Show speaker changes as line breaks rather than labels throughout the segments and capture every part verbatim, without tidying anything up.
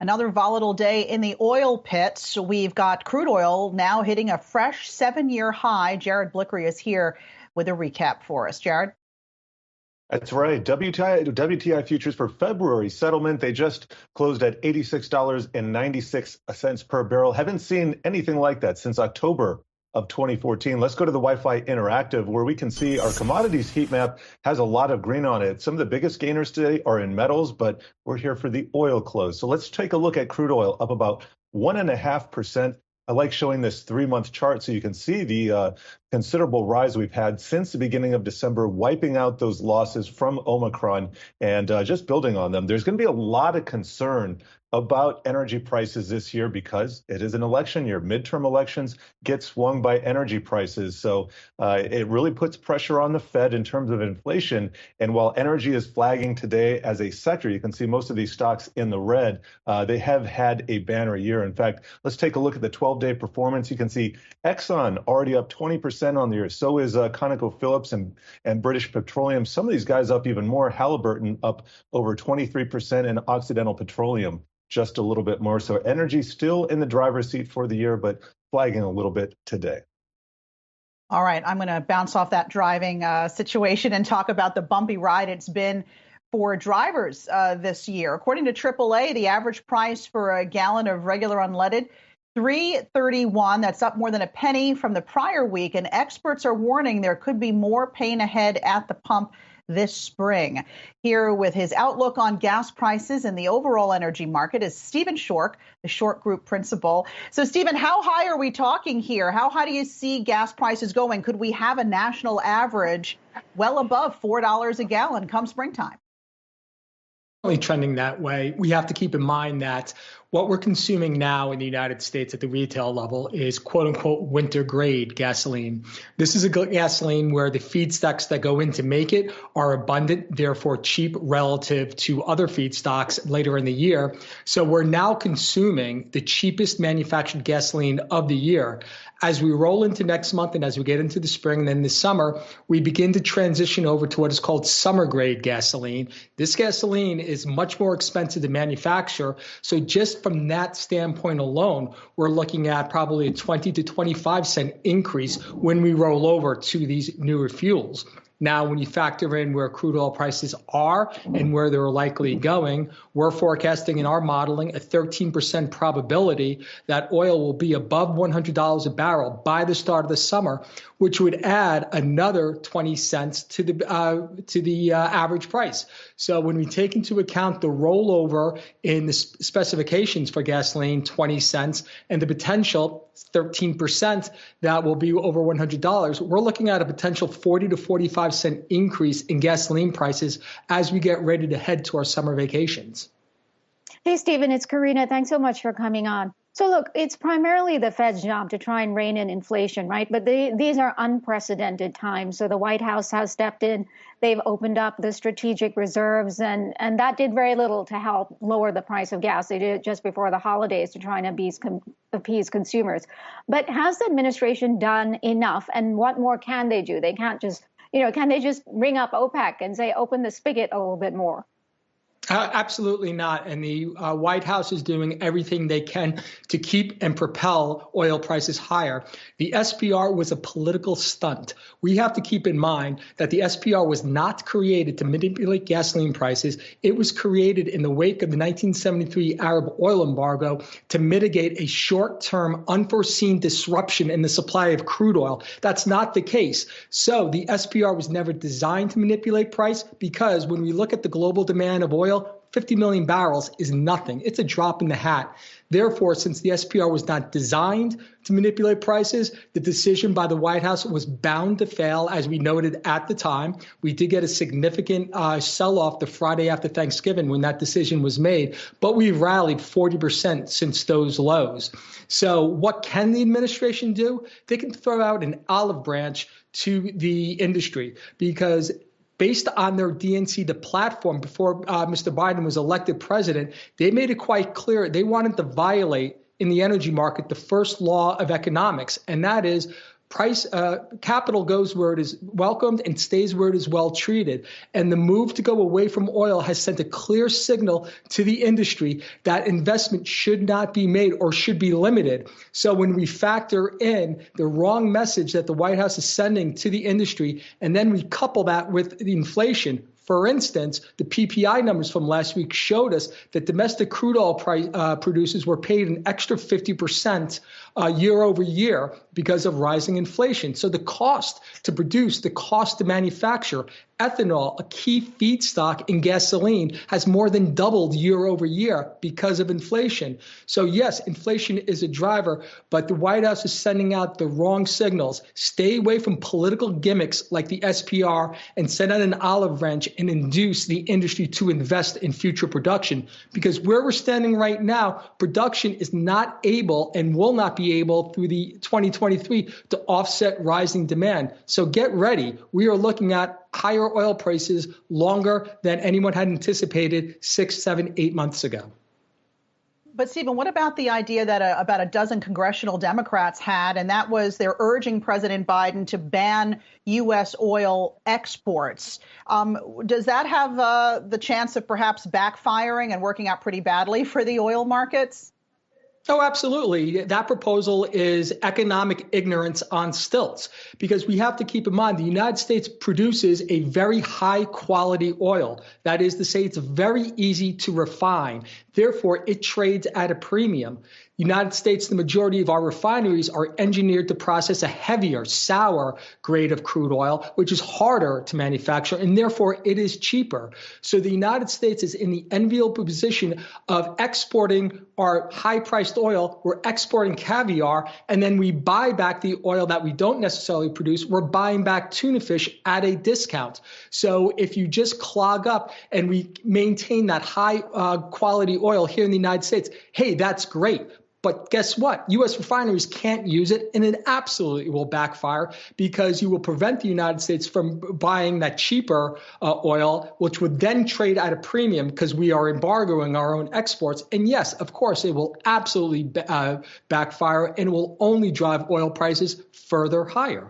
Another volatile day in the oil pits. We've got crude oil now hitting a fresh seven-year high. Jared Blickery is here with a recap for us. Jared?
That's right. W T I, W T I futures for February settlement, they just closed at eighty-six dollars and ninety-six cents per barrel. Haven't seen anything like that since October of twenty fourteen. Let's go to the Wi-Fi Interactive, where we can see our commodities heat map has a lot of green on it. Some of the biggest gainers today are in metals, but we're here for the oil close. So let's take a look at crude oil, up about one and a half percent. I like showing this three-month chart so you can see the uh, considerable rise we've had since the beginning of December, wiping out those losses from Omicron and uh, just building on them. There's going to be a lot of concern about energy prices this year because it is an election year. Midterm elections get swung by energy prices. So uh, it really puts pressure on the Fed in terms of inflation. And while energy is flagging today as a sector, you can see most of these stocks in the red. Uh, they have had a banner year. In fact, let's take a look at the twelve-day performance. You can see Exxon already up twenty percent on the year. So is uh, ConocoPhillips and, and British Petroleum. Some of these guys up even more. Halliburton up over twenty-three percent and Occidental Petroleum just a little bit more. So energy still in the driver's seat for the year, but flagging a little bit today.
All right, I'm going to bounce off that driving uh, situation and talk about the bumpy ride it's been for drivers uh, this year. According to triple A, the average price for a gallon of regular unleaded, three thirty-one. That's up more than a penny from the prior week. And experts are warning there could be more pain ahead at the pump this spring. Here with his outlook on gas prices and the overall energy market is Stephen Schork, the Schork Group principal. So, Stephen, how high are we talking here? How high do you see gas prices going? Could we have a national average well above four dollars a gallon come springtime?
Trending that way. We have to keep in mind that what we're consuming now in the United States at the retail level is quote unquote winter grade gasoline. This is a gasoline where the feedstocks that go in to make it are abundant, therefore cheap relative to other feedstocks later in the year. So we're now consuming the cheapest manufactured gasoline of the year. As we roll into next month and as we get into the spring and then the summer, we begin to transition over to what is called summer grade gasoline. This gasoline is much more expensive to manufacture. So just from that standpoint alone, we're looking at probably a twenty to twenty-five cent increase when we roll over to these newer fuels. Now, when you factor in where crude oil prices are and where they're likely going, we're forecasting in our modeling a thirteen percent probability that oil will be above one hundred dollars a barrel by the start of the summer, which would add another twenty cents to the uh, to the uh, average price. So when we take into account the rollover in the specifications for gasoline, twenty cents, and the potential thirteen percent that will be over one hundred dollars, we're looking at a potential forty to forty-five cent increase in gasoline prices as we get ready to head to our summer vacations.
Hey, Stephen, it's Karina. Thanks so much for coming on. So look, it's primarily the Fed's job to try and rein in inflation, right? But they, these are unprecedented times. So the White House has stepped in. They've opened up the strategic reserves, and, and that did very little to help lower the price of gas. They did it just before the holidays to try and appease, appease consumers. But has the administration done enough? And what more can they do? They can't just, you know, can they just ring up OPEC and say, open the spigot a little bit more?
Uh, absolutely not. And the uh, White House is doing everything they can to keep and propel oil prices higher. The S P R was a political stunt. We have to keep in mind that the S P R was not created to manipulate gasoline prices. It was created in the wake of the nineteen seventy-three Arab oil embargo to mitigate a short-term unforeseen disruption in the supply of crude oil. That's not the case. So the S P R was never designed to manipulate price because when we look at the global demand of oil, fifty million barrels is nothing. It's a drop in the hat. Therefore, since the S P R was not designed to manipulate prices, the decision by the White House was bound to fail, as we noted at the time. We did get a significant uh, sell-off the Friday after Thanksgiving when that decision was made, but we've rallied forty percent since those lows. So what can the administration do? They can throw out an olive branch to the industry because based on their D N C, the platform before uh, Mister Biden was elected president, they made it quite clear they wanted to violate in the energy market the first law of economics, and that is price uh, capital goes where it is welcomed and stays where it is well treated. And the move to go away from oil has sent a clear signal to the industry that investment should not be made or should be limited. So when we factor in the wrong message that the White House is sending to the industry, and then we couple that with the inflation. For instance, the P P I numbers from last week showed us that domestic crude oil price, uh, producers were paid an extra fifty percent uh, year over year because of rising inflation. So the cost to produce, the cost to manufacture ethanol, a key feedstock in gasoline, has more than doubled year over year because of inflation. So yes, inflation is a driver, but the White House is sending out the wrong signals. Stay away from political gimmicks like the S P R and send out an olive branch and induce the industry to invest in future production. Because where we're standing right now, production is not able and will not be able through the twenty twenty-three to offset rising demand. So get ready. We are looking at higher oil prices longer than anyone had anticipated six, seven, eight months ago.
But Stephen, what about the idea that a, about a dozen congressional Democrats had, and that was they're urging President Biden to ban U S oil exports? Um, does that have uh, the chance of perhaps backfiring and working out pretty badly for the oil markets?
Oh, absolutely. That proposal is economic ignorance on stilts, because we have to keep in mind the United States produces a very high quality oil. That is to say, it's very easy to refine. Therefore, it trades at a premium. United States, the majority of our refineries are engineered to process a heavier, sour grade of crude oil, which is harder to manufacture, and therefore it is cheaper. So the United States is in the enviable position of exporting our high-priced oil. We're exporting caviar, and then we buy back the oil that we don't necessarily produce. We're buying back tuna fish at a discount. So if you just clog up and we maintain that high uh, quality oil here in the United States, hey, that's great. But guess what? U S refineries can't use it, and it absolutely will backfire, because you will prevent the United States from buying that cheaper uh, oil, which would then trade at a premium because we are embargoing our own exports. And yes, of course, it will absolutely uh, backfire, and it will only drive oil prices further higher.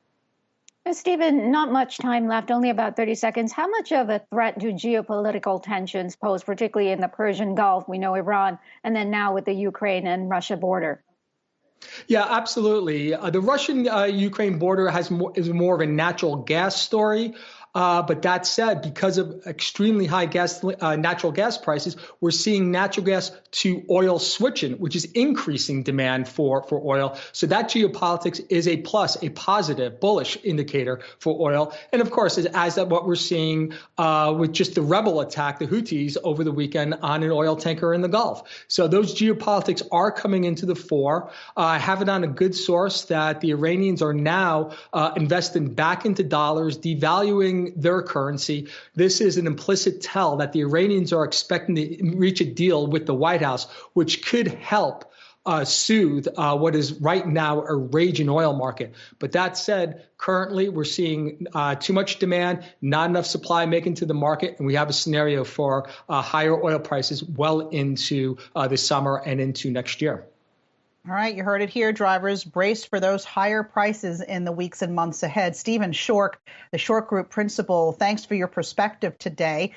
Stephen, not much time left, only about thirty seconds. How much of a threat do geopolitical tensions pose, particularly in the Persian Gulf? We know Iran, and then now with the Ukraine and Russia border.
Yeah, absolutely. Uh, the Russian-Ukraine uh, border has more, is more of a natural gas story. Uh, but that said, because of extremely high gas, uh, natural gas prices, we're seeing natural gas to oil switching, which is increasing demand for, for oil. So that geopolitics is a plus, a positive, bullish indicator for oil. And of course, as, as that what we're seeing uh, with just the rebel attack, the Houthis over the weekend on an oil tanker in the Gulf. So those geopolitics are coming into the fore. Uh, I have it on a good source that the Iranians are now uh, investing back into dollars, devaluing their currency. This is an implicit tell that the Iranians are expecting to reach a deal with the White House, which could help uh, soothe uh, what is right now a raging oil market. But that said, currently we're seeing uh, too much demand, not enough supply making to the market, and we have a scenario for uh, higher oil prices well into uh, the summer and into next year.
All right, you heard it here, drivers. Brace for those higher prices in the weeks and months ahead. Stephen Schork, the Schork Group principal, thanks for your perspective today.